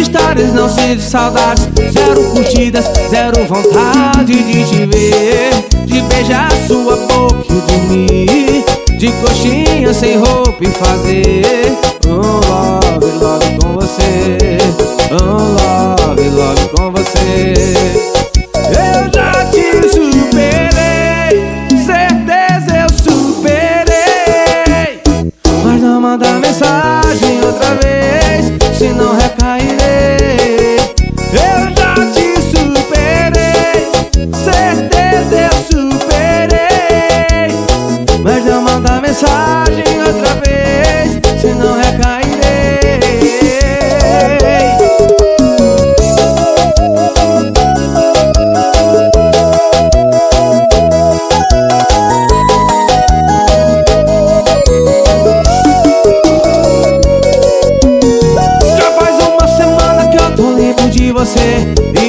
stories, não sinto saudades. Zero curtidas, zero vontade de te ver, de beijar sua boca e dormir de coxinha sem roupa e fazer love, love com você. Love, love com você. Eu já te superei, certeza eu superei, mas não manda mensagem outra vez, senão recairei. Eu já te superei, certeza eu superei, mas não manda mensagem outra vez, senão recairei. De você,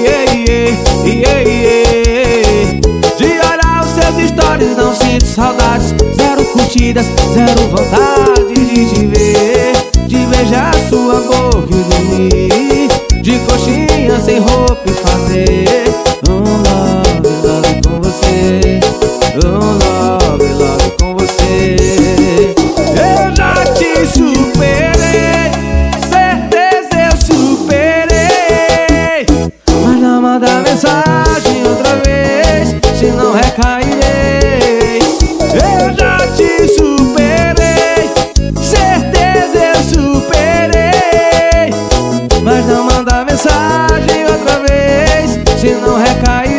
de olhar os seus stories, não sinto saudades. Zero curtidas, zero vontade de te ver, de beijar sua boca e dormir de coxinha sem roupa e fazer love, love com você. Love, love com você. Eu já te superei, certeza eu superei, mas não manda mensagem outra vez, senão recairei. Eu já te superei, certeza eu superei, mas não manda mensagem outra vez, senão recairei.